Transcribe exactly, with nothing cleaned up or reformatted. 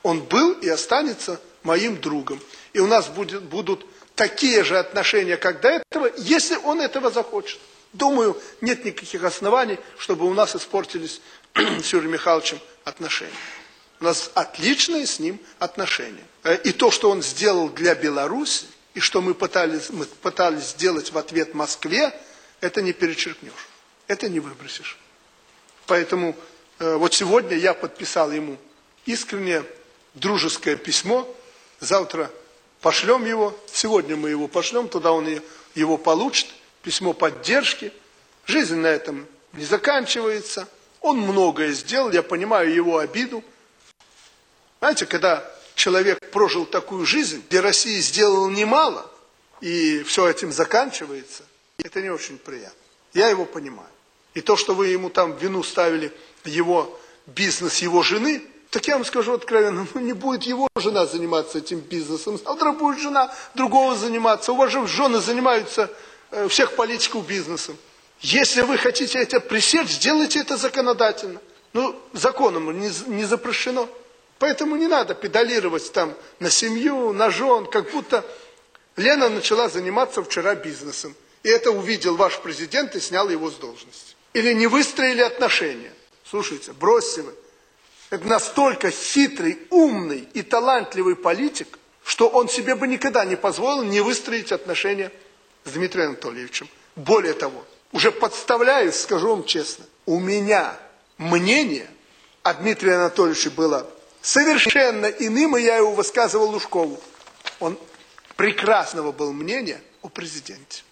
Он был и останется моим другом. И у нас будет, будут такие же отношения, как до этого, если он этого захочет. Думаю, нет никаких оснований, чтобы у нас испортились с Юрием Михайловичем отношения. У нас отличные с ним отношения. И то, что он сделал для Беларуси, и что мы пытались, мы пытались сделать в ответ Москве, это не перечеркнешь, это не выбросишь. Поэтому э, вот сегодня я подписал ему искреннее дружеское письмо. Завтра пошлем его, сегодня мы его пошлем, туда он его получит. Письмо поддержки. Жизнь на этом не заканчивается. Он многое сделал, я понимаю его обиду. Знаете, когда человек прожил такую жизнь, где Россия сделала немало, и все этим заканчивается, это не очень приятно. Я его понимаю. И то, что вы ему там в вину ставили его бизнес его жены, так я вам скажу откровенно, ну не будет его жена заниматься этим бизнесом, завтра будет жена другого заниматься. У вас же жены занимаются э, всех политиков бизнесом. Если вы хотите это пресечь, сделайте это законодательно. Ну, законом не, не запрещено. Поэтому не надо педалировать там на семью, на жен, как будто Лена начала заниматься вчера бизнесом. И это увидел ваш президент и снял его с должности. Или не выстроили отношения. Слушайте, бросьте вы. Это настолько хитрый, умный и талантливый политик, что он себе бы никогда не позволил не выстроить отношения с Дмитрием Анатольевичем. Более того, уже подставляюсь, скажу вам честно, у меня мнение о Дмитрии Анатольевиче было совершенно иным, и я его высказывал Лужкову. Он прекрасного был мнения о президенте.